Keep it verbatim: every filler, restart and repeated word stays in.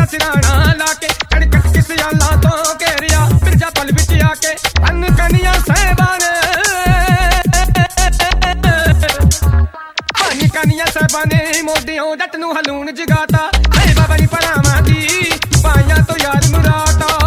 सिराना लाके कड़कट के सियाला तो घेरिया मिर्जा पल विच आके अन कनिया साहिबाने अन कनिया साहिबाने मोडियों जट नूं हलून जगाता है बाबा नी भरावां दी पाइयां तो यार मुरादा